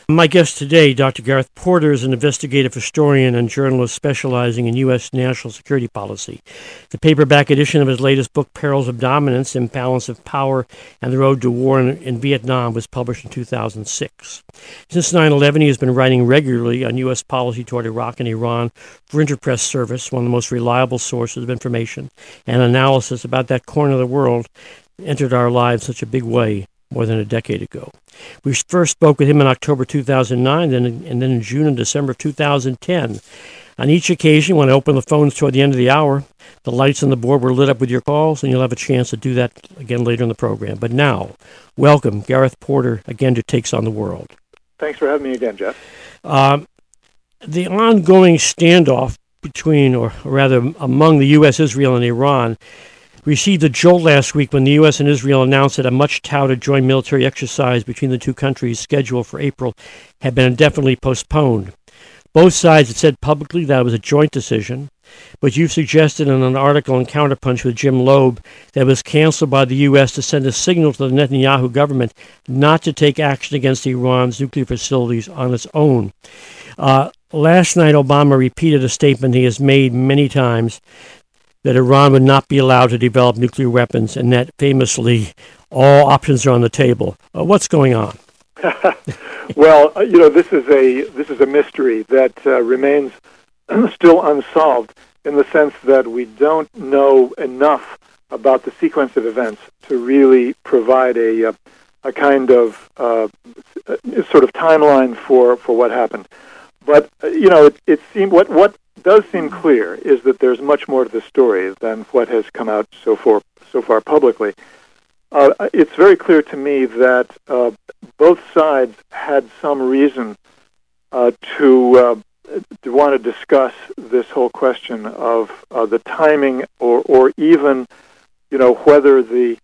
My guest today, Dr. Gareth Porter, is an investigative historian and journalist specializing in U.S. national security policy. The paperback edition of his latest book, Perils of Dominance, Imbalance of Power and the Road to War in Vietnam, was published in 2006. Since 9/11, he has been writing regularly on U.S. policy toward Iraq and Iran for Interpress Service, one of the most reliable sources of information and analysis about that corner of the world that entered our lives in such a big way more than a decade ago. We first spoke with him in October 2009, and then in June and December of 2010. On each occasion, when I opened the phones toward the end of the hour, the lights on the board were lit up with your calls, and you'll have a chance to do that again later in the program. But now, welcome, Gareth Porter, again to Takes on the World. Thanks for having me again, Jeff. The ongoing standoff between, or rather among the U.S., Israel, and Iran received a jolt last week when the U.S. and Israel announced that a much-touted joint military exercise between the two countries scheduled for April had been indefinitely postponed. Both sides had said publicly that it was a joint decision, but you've suggested in an article in Counterpunch with Jim Loeb that it was canceled by the U.S. to send a signal to the Netanyahu government not to take action against Iran's nuclear facilities on its own. Last night, Obama repeated a statement he has made many times, that Iran would not be allowed to develop nuclear weapons, and that famously all options are on the table. What's going on? Well, this is a mystery that remains still unsolved in the sense that we don't know enough about the sequence of events to really provide a kind of sort of timeline for what happened. But it seemed what does seem clear is that there's much more to the story than what has come out so far publicly. It's very clear to me that both sides had some reason to want to discuss this whole question of the timing, or even whether this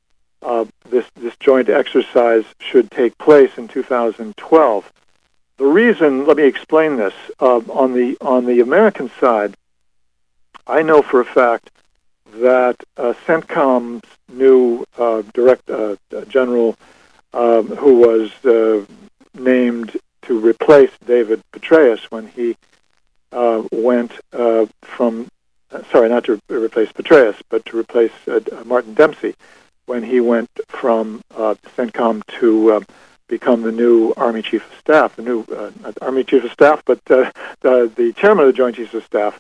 joint exercise should take place in 2012. The reason, let me explain this. On the American side, I know for a fact that CENTCOM's new general, who was named to replace David Petraeus when he went not to replace Petraeus, but to replace Martin Dempsey when he went from CENTCOM to become the new Army Chief of Staff, the new not Army Chief of Staff, but the Chairman of the Joint Chiefs of Staff.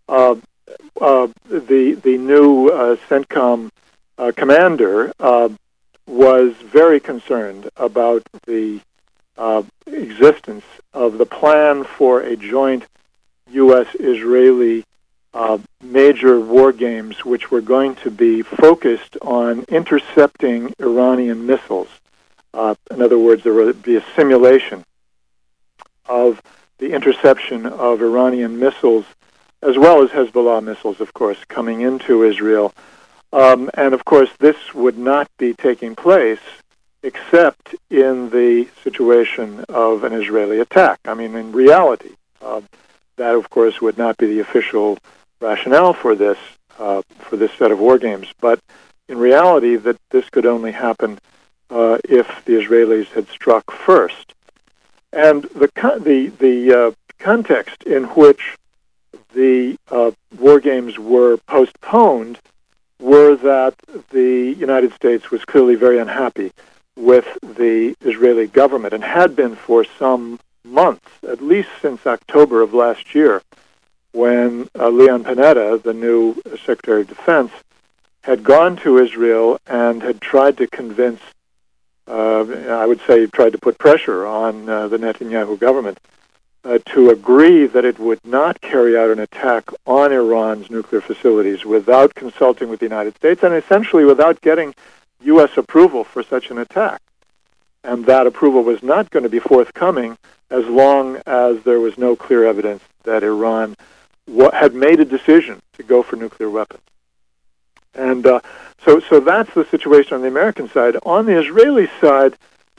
The new CENTCOM commander was very concerned about the existence of the plan for a joint U.S.-Israeli major war games, which were going to be focused on intercepting Iranian missiles. In other words, there would be a simulation of the interception of Iranian missiles, as well as Hezbollah missiles, of course, coming into Israel. And, of course, this would not be taking place except in the situation of an Israeli attack. I mean, in reality, that, of course, would not be the official rationale for this set of war games. But in reality, that this could only happen if the Israelis had struck first. And the context in which the war games were postponed were that the United States was clearly very unhappy with the Israeli government, and had been for some months, at least since October of last year, when Leon Panetta, the new Secretary of Defense, had gone to Israel and had tried to convince, I would say, tried to put pressure on the Netanyahu government to agree that it would not carry out an attack on Iran's nuclear facilities without consulting with the United States, and essentially without getting U.S. approval for such an attack. And that approval was not going to be forthcoming as long as there was no clear evidence that Iran had made a decision to go for nuclear weapons. And so that's the situation on the American side. On the Israeli side,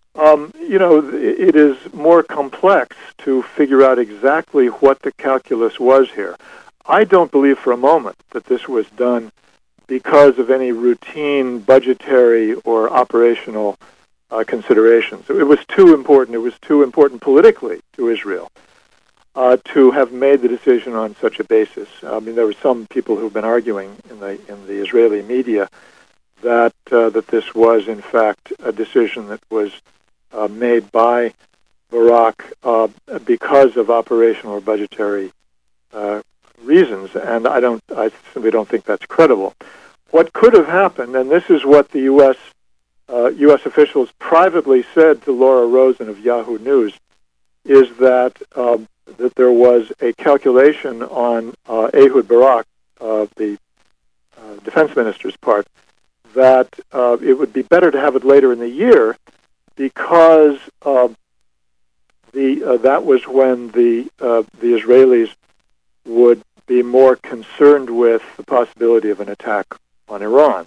it is more complex to figure out exactly what the calculus was here. I don't believe for a moment that this was done because of any routine budgetary or operational considerations. It was too important. It was too important politically to Israel to have made the decision on such a basis. I mean, there were some people who've been arguing in the Israeli media that this was in fact a decision that was made by Barak because of operational or budgetary reasons, and I simply don't think that's credible. What could have happened, and this is what the U.S. Officials privately said to Laura Rosen of Yahoo News, is that there was a calculation on Ehud Barak, the defense minister's part, that it would be better to have it later in the year because that was when the Israelis would be more concerned with the possibility of an attack on Iran,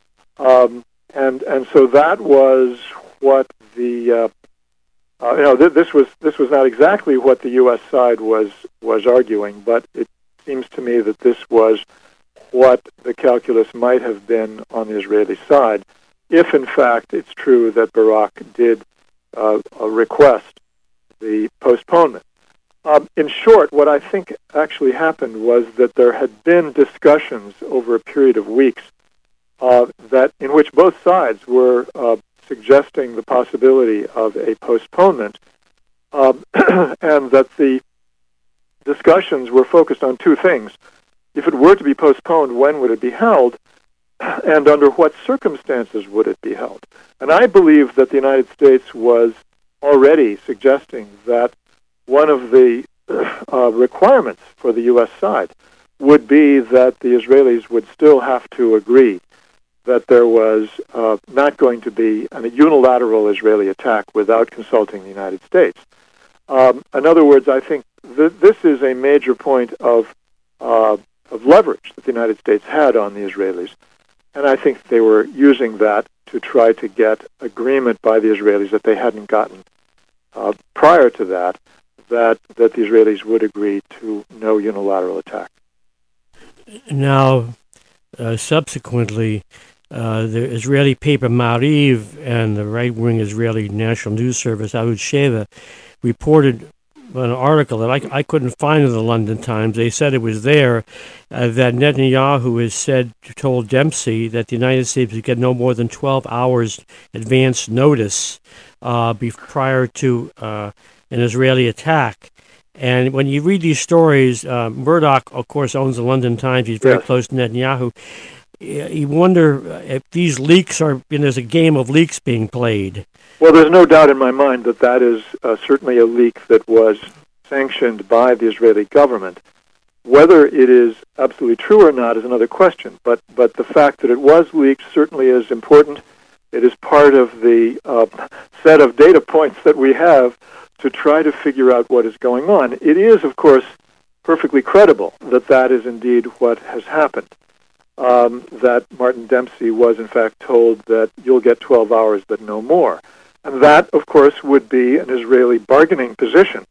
and so that was what the this was not exactly what the U.S. side was arguing, but it seems to me that this was what the calculus might have been on the Israeli side, if in fact it's true that Barak did request the postponement. In short, what I think actually happened was that there had been discussions over a period of weeks that in which both sides were suggesting the possibility of a postponement, and that the discussions were focused on two things. If it were to be postponed, when would it be held, and under what circumstances would it be held? And I believe that the United States was already suggesting that one of the requirements for the U.S. side would be that the Israelis would still have to agree that there was not going to be a unilateral Israeli attack without consulting the United States. In other words, I think this is a major point of leverage that the United States had on the Israelis, and I think they were using that to try to get agreement by the Israelis that they hadn't gotten prior to that the Israelis would agree to no unilateral attack. Now, subsequently, the Israeli paper Ma'ariv and the right-wing Israeli National News Service, Arutz Sheva, reported an article that I couldn't find in the London Times. They said it was there, that Netanyahu has told Dempsey that the United States would get no more than 12 hours advance notice prior to an Israeli attack. And when you read these stories, Murdoch, of course, owns the London Times. He's very close to Netanyahu. You wonder if these leaks are, there's a game of leaks being played. Well, there's no doubt in my mind that is certainly a leak that was sanctioned by the Israeli government. Whether it is absolutely true or not is another question, but the fact that it was leaked certainly is important. It is part of the set of data points that we have to try to figure out what is going on. It is, of course, perfectly credible that is indeed what has happened. That Martin Dempsey was, in fact, told that you'll get 12 hours, but no more. And that, of course, would be an Israeli bargaining position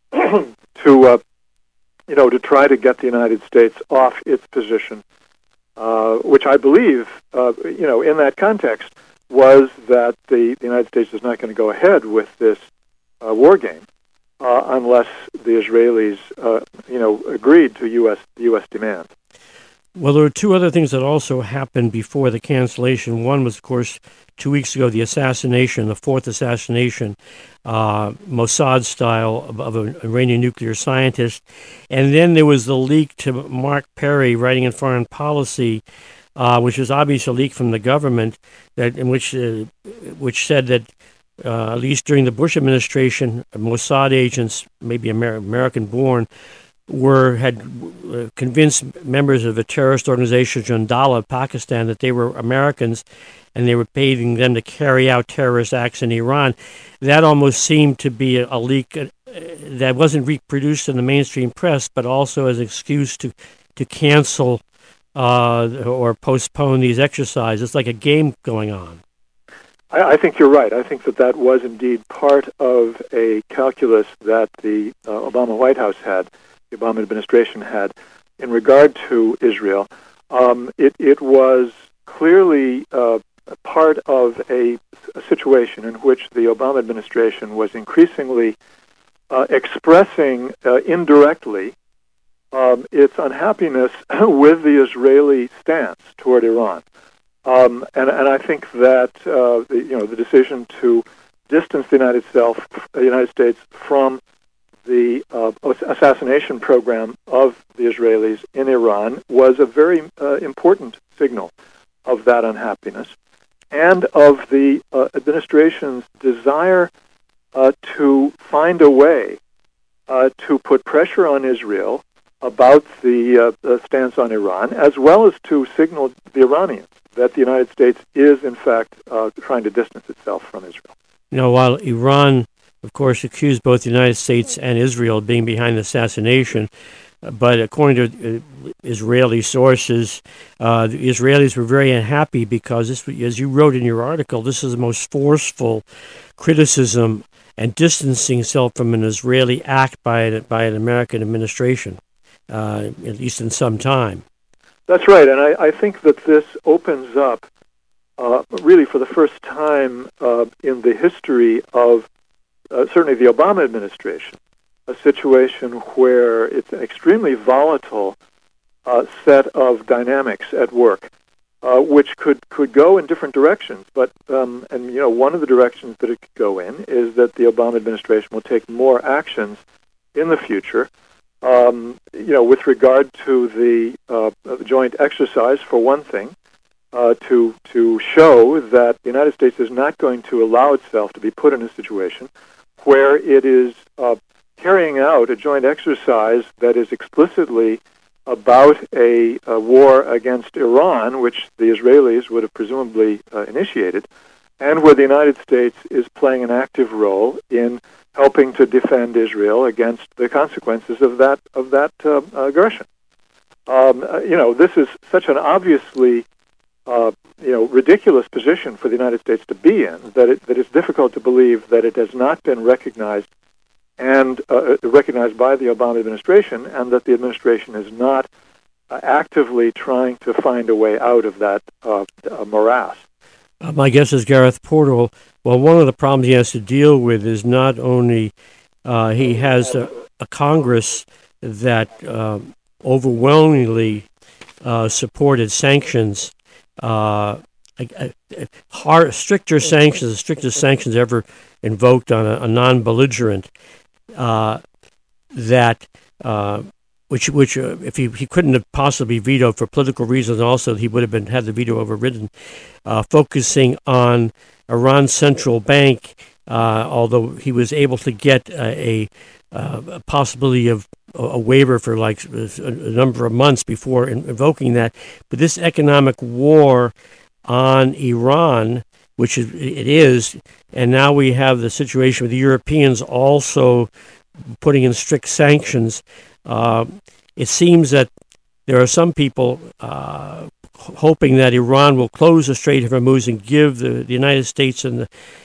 to try to get the United States off its position, which I believe, in that context, was that the United States is not going to go ahead with this war game unless the Israelis, agreed to the U.S. demand. Well, there were two other things that also happened before the cancellation. One was, of course, 2 weeks ago, the assassination, the fourth assassination, Mossad style, of an Iranian nuclear scientist. And then there was the leak to Mark Perry, writing in Foreign Policy, which was obviously a leak from the government, which said that at least during the Bush administration, Mossad agents, maybe American-born, had convinced members of a terrorist organization, Jandala of Pakistan, that they were Americans, and they were paying them to carry out terrorist acts in Iran. That almost seemed to be a leak that wasn't reproduced in the mainstream press, but also as an excuse to cancel or postpone these exercises. It's like a game going on. I think you're right. I think that was indeed part of a calculus that the Obama White House had, the Obama administration had, in regard to Israel. It was clearly part of a situation in which the Obama administration was increasingly expressing indirectly its unhappiness with the Israeli stance toward Iran. And I think that the decision to distance the United States from the assassination program of the Israelis in Iran was a very important signal of that unhappiness and of the administration's desire to find a way to put pressure on Israel about the stance on Iran, as well as to signal the Iranians that the United States is, in fact, trying to distance itself from Israel. While Iran, of course, accused both the United States and Israel of being behind the assassination, but according to Israeli sources, the Israelis were very unhappy because, this, as you wrote in your article, this is the most forceful criticism and distancing itself from an Israeli act by an American administration, at least in some time. That's right, and I think that this opens up, really for the first time in the history of certainly the Obama administration, a situation where it's an extremely volatile set of dynamics at work, which could go in different directions. But one of the directions that it could go in is that the Obama administration will take more actions in the future. With regard to the joint exercise, for one thing, to show that the United States is not going to allow itself to be put in a situation where it is carrying out a joint exercise that is explicitly about a war against Iran, which the Israelis would have presumably initiated, and where the United States is playing an active role in helping to defend Israel against the consequences of that aggression. This is such an obviously ridiculous position for the United States to be in that it's difficult to believe that it has not been recognized and recognized by the Obama administration, and that the administration is not actively trying to find a way out of that morass. My guest is Gareth Porter. Well, one of the problems he has to deal with is not only he has a Congress that overwhelmingly supported sanctions, stricter sanctions, the strictest sanctions ever invoked on a non-belligerent, which if he couldn't have possibly vetoed for political reasons, also he would have had the veto overridden, focusing on Iran's central bank, although he was able to get a possibility of a waiver for like a number of months before invoking that. But this economic war on Iran, which it is, and now we have the situation with the Europeans also putting in strict sanctions. It seems that there are some people hoping that Iran will close the Strait of Hormuz and give the United States and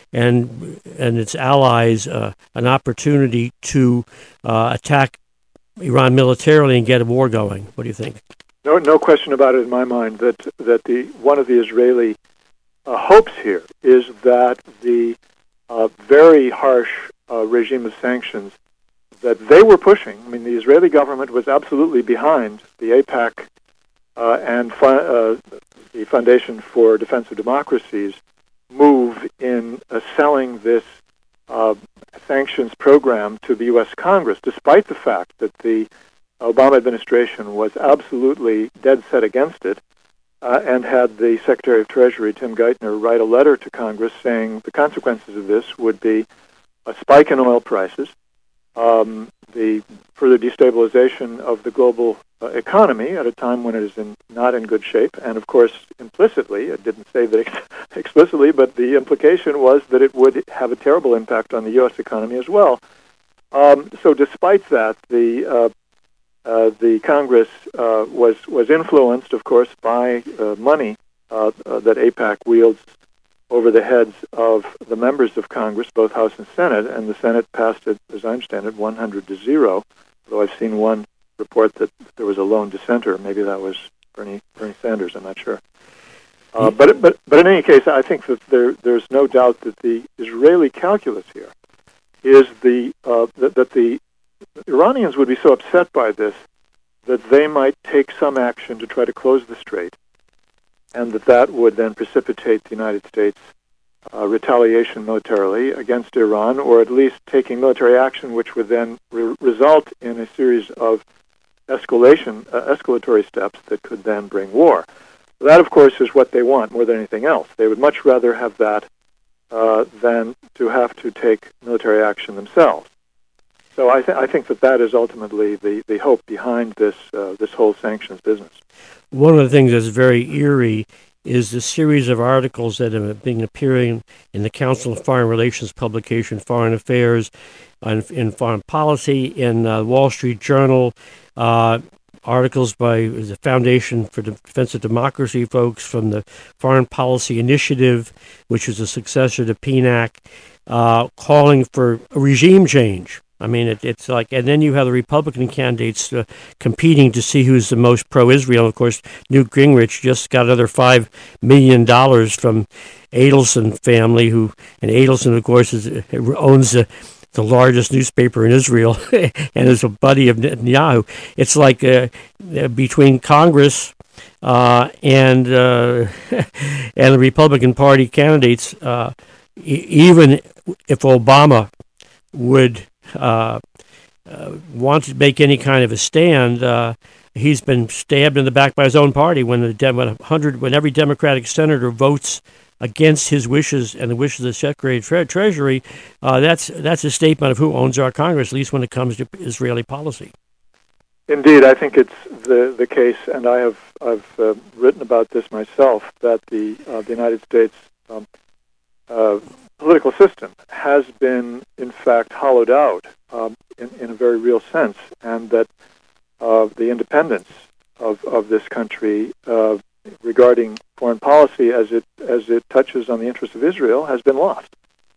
its allies an opportunity to attack Iran militarily and get a war going. What do you think? No question about it in my mind that one of the Israeli hopes here is that the very harsh regime of sanctions that they were pushing. I mean, the Israeli government was absolutely behind the AIPAC and the Foundation for Defense of Democracy's move in selling this sanctions program to the U.S. Congress, despite the fact that the Obama administration was absolutely dead set against it and had the Secretary of Treasury, Tim Geithner, write a letter to Congress saying the consequences of this would be a spike in oil prices, the further destabilization of the global economy at a time when it is not in good shape, and of course, implicitly, it didn't say that explicitly, but the implication was that it would have a terrible impact on the U.S. economy as well. So despite that, the Congress was influenced, of course, by money that AIPAC wields over the heads of the members of Congress, both House and Senate, and the Senate passed it, as I understand it, 100-0, although I've seen one report that there was a lone dissenter. Maybe that was Bernie Sanders, I'm not sure. But in any case, I think that there's no doubt that the Israeli calculus here is that the Iranians would be so upset by this that they might take some action to try to close the strait, and that would then precipitate the United States retaliation militarily against Iran, or at least taking military action, which would then result in a series of escalatory steps that could then bring war. That, of course, is what they want more than anything else. They would much rather have that than to have to take military action themselves. So I think that is ultimately the hope behind this whole sanctions business. One of the things that's very eerie is the series of articles that have been appearing in the Council of Foreign Relations publication, Foreign Affairs, in Foreign Policy, in Wall Street Journal, articles by the Foundation for the Defense of Democracy folks from the Foreign Policy Initiative, which is a successor to PNAC, calling for a regime change. I mean, it's like, and then you have the Republican candidates competing to see who's the most pro-Israel. Of course, Newt Gingrich just got another $5 million from Adelson family, and Adelson, of course, owns the largest newspaper in Israel and is a buddy of Netanyahu. It's like between Congress and the Republican Party candidates, even if Obama would want to make any kind of a stand, he's been stabbed in the back by his own party when every Democratic senator votes against his wishes and the wishes of the Secretary of Treasury. That's a statement of who owns our Congress, at least when it comes to Israeli policy. Indeed, I think it's the case, and I've written about this myself, that the United States political system has been, in fact, hollowed out in a very real sense, and that the independence of this country regarding foreign policy as it touches on the interests of Israel has been lost.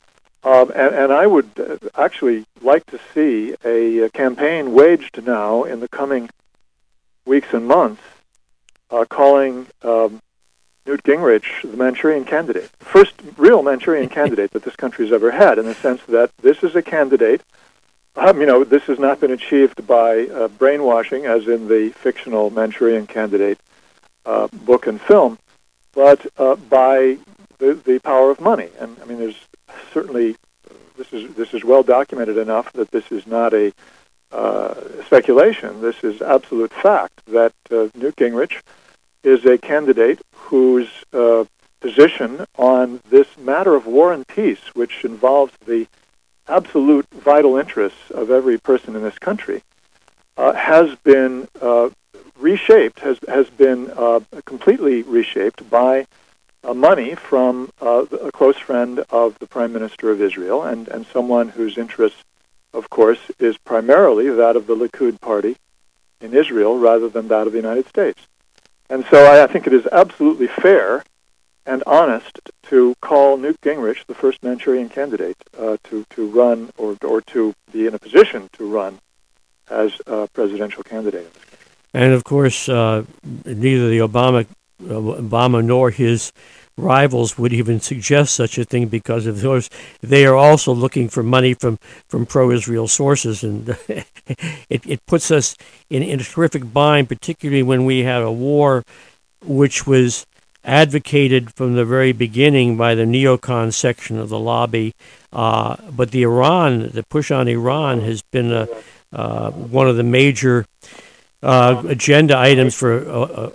And I would actually like to see a campaign waged now in the coming weeks and months calling Newt Gingrich the Manchurian candidate, the first real Manchurian candidate that this country has ever had, in the sense that this is a candidate. This has not been achieved by brainwashing, as in the fictional Manchurian Candidate book and film, but by the power of money. And I mean, there's certainly this is well documented enough that this is not a speculation. This is absolute fact that Newt Gingrich is a candidate whose position on this matter of war and peace, which involves the absolute vital interests of every person in this country, has been reshaped, has been completely reshaped by money from a close friend of the Prime Minister of Israel, and someone whose interest, of course, is primarily that of the Likud party in Israel rather than that of the United States. And so I think it is absolutely fair and honest to call Newt Gingrich the first Manchurian candidate to run or to be in a position to run as a presidential candidate in this country. And of course, neither the Obama nor his rivals would even suggest such a thing, because of those, they are also looking for money from pro-Israel sources, and it puts us in a terrific bind, particularly when we had a war which was advocated from the very beginning by the neocon section of the lobby, but the push on Iran has been one of the major agenda items for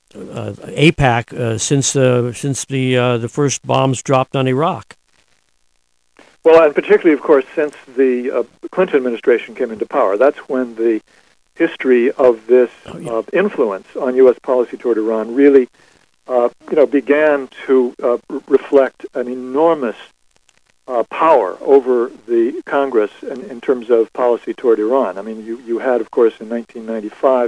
AIPAC since the first bombs dropped on Iraq. Well, and particularly, of course, since the Clinton administration came into power. That's when the history of this influence on U.S. policy toward Iran really began to reflect an enormous power over the Congress in terms of policy toward Iran. I mean, you had, of course, in 1995,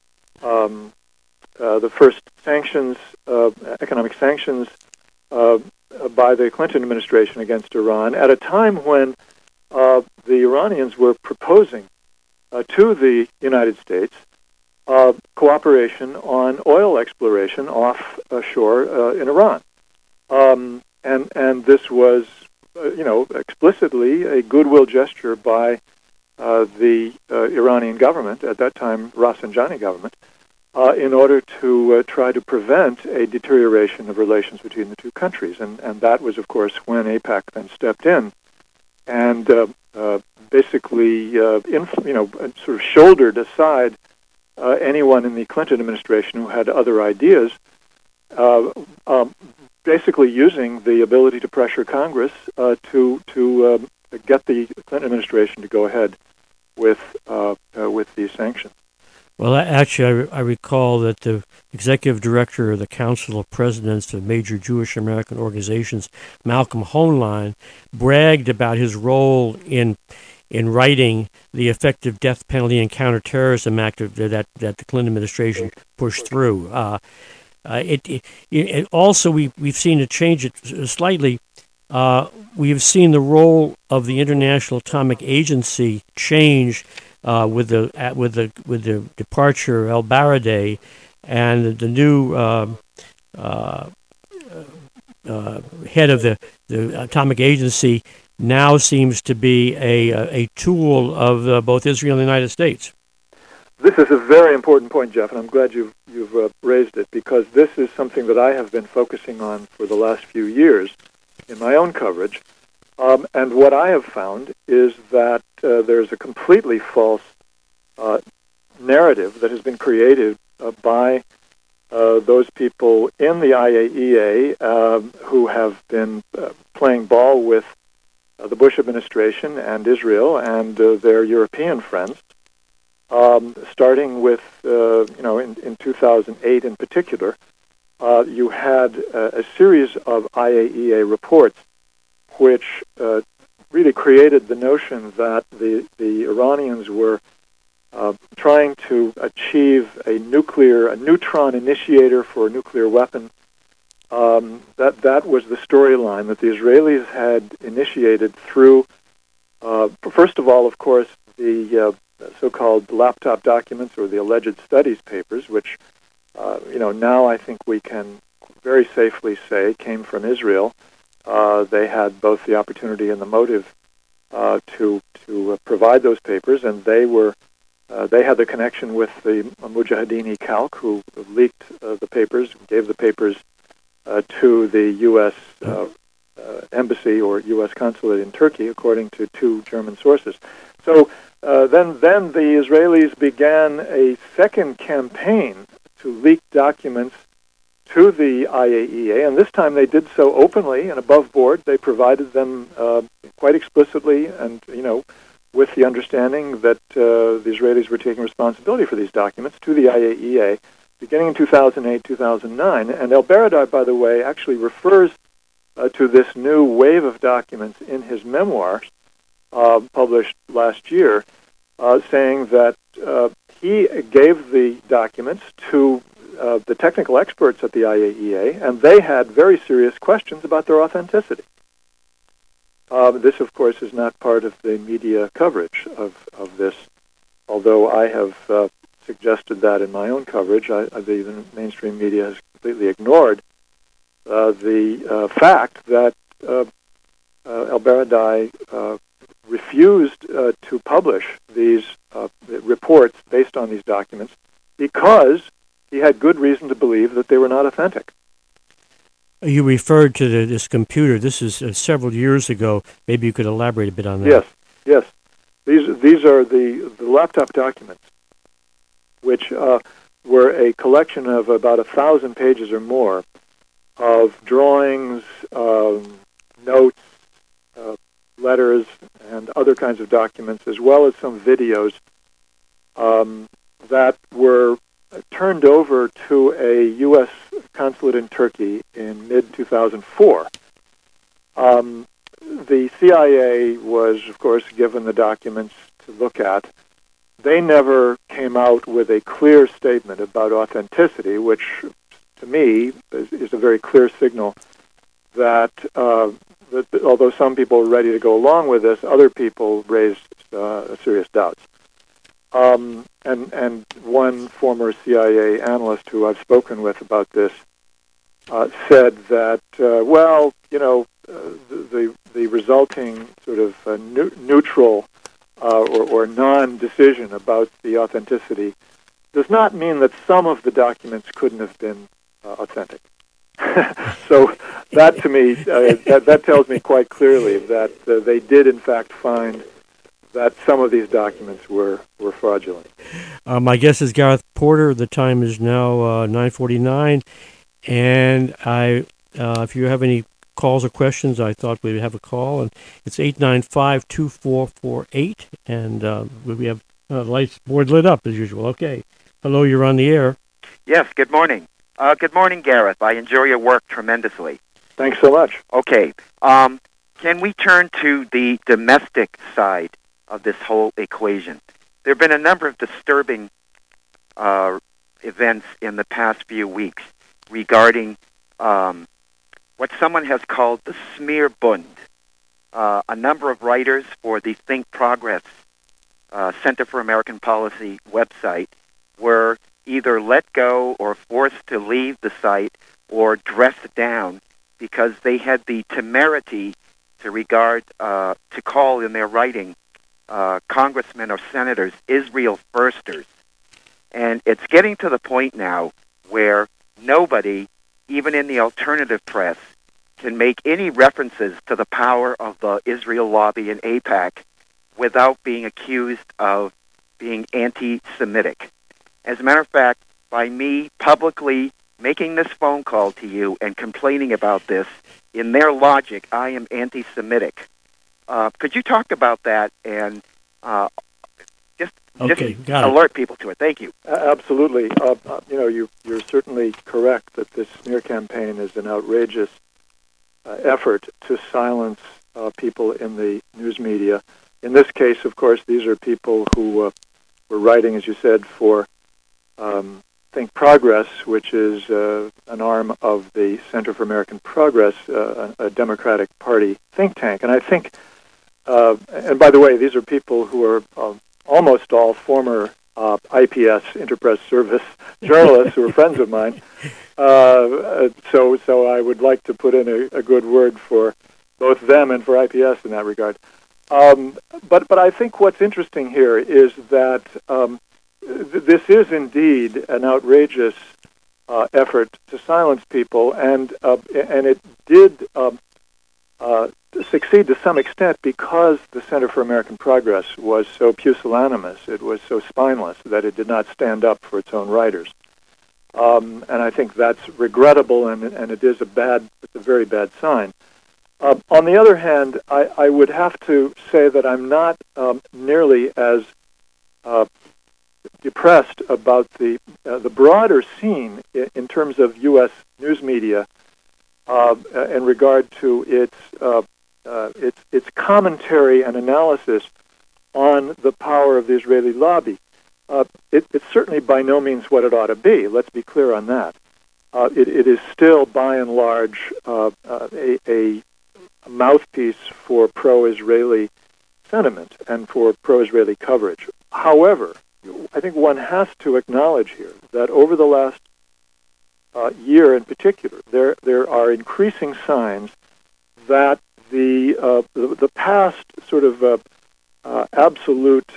the first sanctions, economic sanctions by the Clinton administration against Iran, at a time when the Iranians were proposing to the United States cooperation on oil exploration offshore in Iran. And this was, explicitly a goodwill gesture by the Iranian government, at that time Rafsanjani government, in order to try to prevent a deterioration of relations between the two countries. And that was, of course, when AIPAC then stepped in and basically, sort of shouldered aside anyone in the Clinton administration who had other ideas, basically using the ability to pressure Congress to get the Clinton administration to go ahead with these sanctions. Well, actually, I recall that the executive director of the Council of Presidents of Major Jewish American Organizations, Malcolm Hoenlein, bragged about his role in writing the Effective Death Penalty and Counterterrorism Act that the Clinton administration pushed through. It also, we've seen it change it slightly. We have seen the role of the International Atomic Agency change with the departure of El-Baradei, and the new head of the Atomic Agency now seems to be a tool of both Israel and the United States. This is a very important point, Jeff, and I'm glad you've raised it, because this is something that I have been focusing on for the last few years in my own coverage. And what I have found is that there's a completely false narrative that has been created by those people in the IAEA who have been playing ball with the Bush administration and Israel and their European friends, starting with, in 2008 in particular. You had a series of IAEA reports which really created the notion that the Iranians were trying to achieve a neutron initiator for a nuclear weapon. That was the storyline that the Israelis had initiated through, first of all, of course, the so-called laptop documents, or the alleged studies papers, which, now I think we can very safely say came from Israel. They had both the opportunity and the motive to provide those papers, and they had the connection with the Mujahideen Khalq, who leaked the papers, gave the papers to the U.S. Embassy or U.S. consulate in Turkey, according to two German sources. So then the Israelis began a second campaign to leak documents to the IAEA, and this time they did so openly and above board. They provided them quite explicitly, and with the understanding that the Israelis were taking responsibility for these documents to the IAEA, beginning in 2008, 2009. And El-Baradei, by the way, actually refers to this new wave of documents in his memoirs, published last year, saying that he gave the documents to the technical experts at the IAEA, and they had very serious questions about their authenticity. This, of course, is not part of the media coverage of this, although I have suggested that in my own coverage. The mainstream media has completely ignored the fact that El-Baradei refused to publish these reports based on these documents because he had good reason to believe that they were not authentic. You referred to this computer. This is several years ago. Maybe you could elaborate a bit on that. Yes. These are the laptop documents, which were a collection of about 1,000 pages or more of drawings, notes, letters, and other kinds of documents, as well as some videos that were turned over to a U.S. consulate in Turkey in mid-2004. The CIA was, of course, given the documents to look at. They never came out with a clear statement about authenticity, which, to me, is a very clear signal that although some people were ready to go along with this, other people raised serious doubts. And one former CIA analyst who I've spoken with about this said that, the resulting sort of neutral or non-decision about the authenticity does not mean that some of the documents couldn't have been authentic. So that, to me, that tells me quite clearly that they did, in fact, find that some of these documents were fraudulent. My guest is Gareth Porter. The time is now 9:49, and if you have any calls or questions, I thought we'd have a call, and it's 895-2448, and we have lights board lit up as usual. Okay. Hello, you're on the air. Yes, good morning. Good morning, Gareth. I enjoy your work tremendously. Thanks so much. Okay. Can we turn to the domestic side of this whole equation? There have been a number of disturbing events in the past few weeks regarding what someone has called the Smearbund. A number of writers for the Think Progress Center for American Policy website were either let go or forced to leave the site or dressed down because they had the temerity to call in their writing congressmen or senators Israel firsters. And it's getting to the point now where nobody, even in the alternative press, can make any references to the power of the Israel lobby in AIPAC without being accused of being anti-Semitic. As a matter of fact, by me publicly making this phone call to you and complaining about this, in their logic, I am anti-Semitic. Could you talk about that and just alert people to it? Thank you. Absolutely. You're certainly correct that this smear campaign is an outrageous effort to silence people in the news media. In this case, of course, these are people who were writing, as you said, for Think Progress, which is an arm of the Center for American Progress, a Democratic Party think tank. And I think, and by the way, these are people who are almost all former IPS, Interpress Service journalists who are friends of mine. So I would like to put in a good word for both them and for IPS in that regard. But I think what's interesting here is that this is indeed an outrageous effort to silence people, and it did succeed to some extent because the Center for American Progress was so pusillanimous, it was so spineless that it did not stand up for its own writers. And I think that's regrettable, and it is a very bad sign. On the other hand, I would have to say that I'm not nearly as depressed about the broader scene in terms of U.S. news media in regard to its commentary and analysis on the power of the Israeli lobby. It's certainly by no means what it ought to be. Let's be clear on that. It is still, by and large, a mouthpiece for pro-Israeli sentiment and for pro-Israeli coverage. However, I think one has to acknowledge here that over the last year in particular, there are increasing signs that the past sort of absolute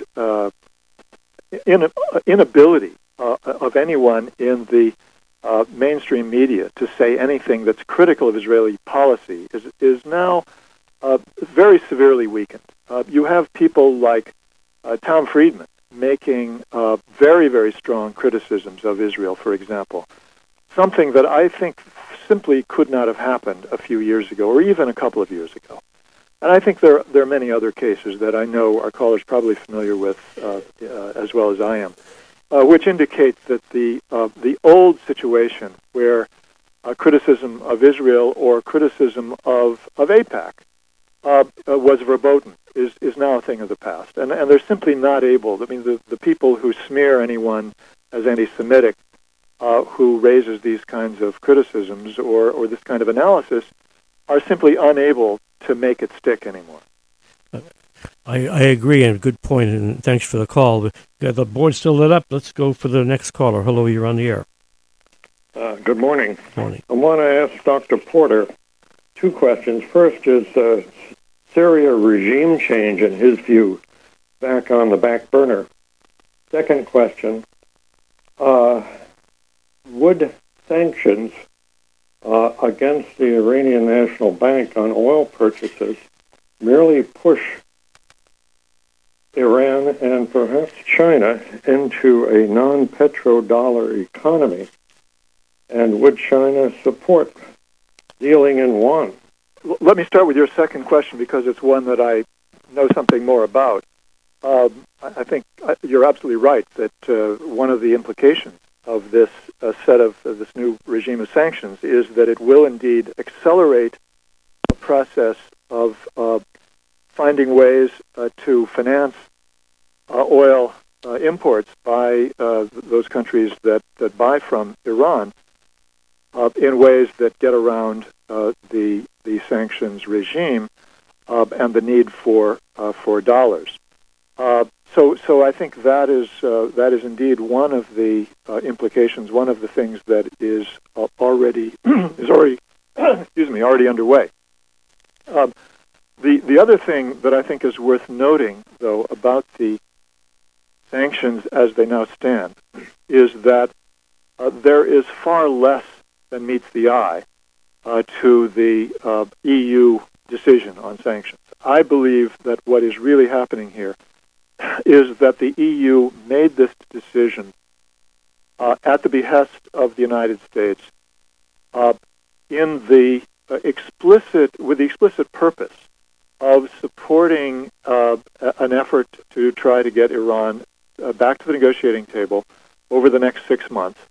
inability of anyone in the mainstream media to say anything that's critical of Israeli policy is now very severely weakened. You have people like Tom Friedman making very, very strong criticisms of Israel, for example, something that I think simply could not have happened a few years ago or even a couple of years ago. And I think there are many other cases that I know our callers probably familiar with as well as I am, which indicates that the old situation where criticism of Israel or criticism of AIPAC was verboten is now a thing of the past. And they're simply not able, I mean, the people who smear anyone as anti-Semitic who raises these kinds of criticisms or this kind of analysis are simply unable to make it stick anymore. I agree, and good point, and thanks for the call. The board's still lit up. Let's go for the next caller. Hello, you're on the air. Good morning. Morning. I want to ask Dr. Porter two questions. First is Syria regime change, in his view, back on the back burner. Second question, would sanctions against the Iranian National Bank on oil purchases merely push Iran and perhaps China into a non-petrodollar economy? And would China support dealing in yuan? Let me start with your second question because it's one that I know something more about. I think you're absolutely right that one of the implications of this set of this new regime of sanctions is that it will indeed accelerate the process of finding ways to finance oil imports by those countries that buy from Iran in ways that get around the sanctions regime and the need for dollars. So I think that is indeed one of the implications, one of the things that is already already underway. The other thing that I think is worth noting, though, about the sanctions as they now stand, is that there is far less than meets the eye to the EU decision on sanctions. I believe that what is really happening here is that the EU made this decision at the behest of the United States with the explicit purpose of supporting an effort to try to get Iran back to the negotiating table over the next 6 months.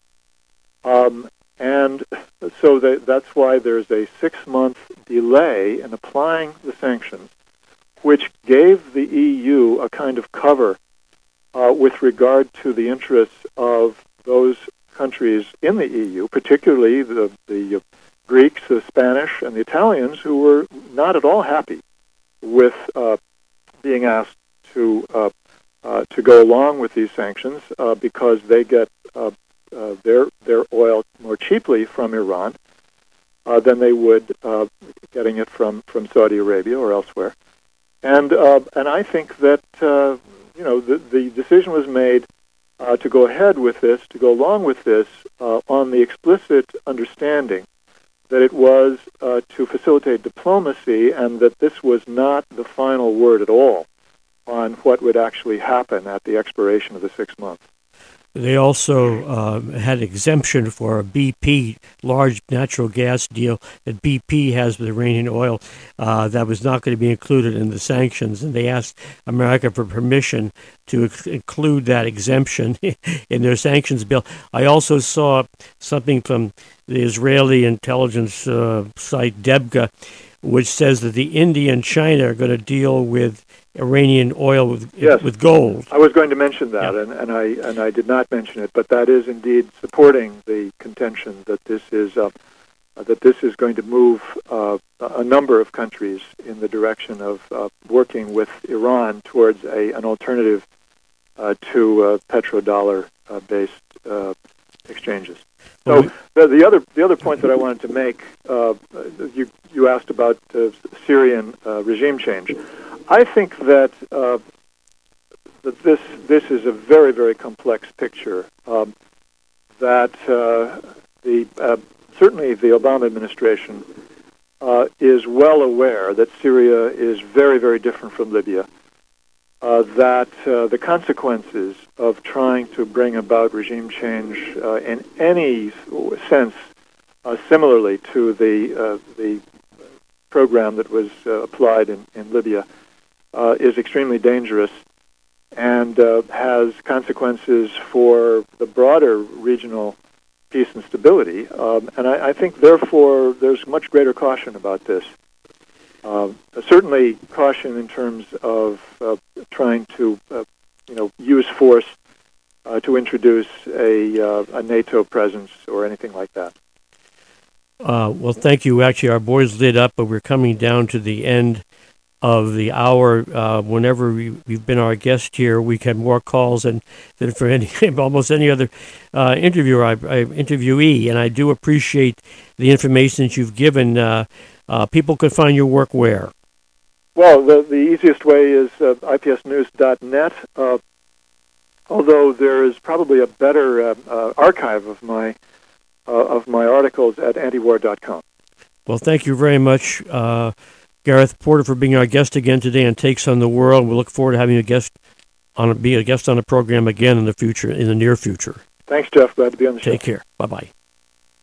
And so that's why there's a 6-month delay in applying the sanctions, which gave the EU a kind of cover with regard to the interests of those countries in the EU, particularly the Greeks, the Spanish, and the Italians, who were not at all happy with being asked to go along with these sanctions because they get their oil more cheaply from Iran than they would getting it from Saudi Arabia or elsewhere. And I think that the decision was made to go ahead with this, to go along with this, on the explicit understanding that it was to facilitate diplomacy, and that this was not the final word at all on what would actually happen at the expiration of the 6 months. They also had exemption for a BP large natural gas deal that BP has with Iranian oil that was not going to be included in the sanctions, and they asked America for permission to include that exemption in their sanctions bill. I also saw something from the Israeli intelligence site Debga, which says that the India and China are going to deal with Iranian oil with gold. I was going to mention that, yeah. and I did not mention it, but that is indeed supporting the contention that this is going to move a number of countries in the direction of working with Iran towards an alternative to petrodollar based exchanges. So the other point that I wanted to make, you asked about Syrian regime change. I think that this is a very, very complex picture. That certainly the Obama administration is well aware that Syria is very, very different from Libya. That the consequences of trying to bring about regime change in any sense, similarly to the program that was applied in Libya, is extremely dangerous and has consequences for the broader regional peace and stability. And I think, therefore, there's much greater caution about this. Certainly caution in terms of trying to use force to introduce a NATO presence or anything like that. Well, thank you. Actually, our board's lit up, but we're coming down to the end of the hour. Whenever you've been our guest here, we had more calls than for almost any other interviewee, and I do appreciate the information that you've given. People can find your work where? Well, the easiest way is ipsnews.net, although there is probably a better archive of my articles at antiwar.com. Well, thank you very much, Gareth Porter, for being our guest again today on Takes on the World. We look forward to having you be a guest on the program again in the near future. Thanks, Jeff. Glad to be on the show. Take care. Bye-bye.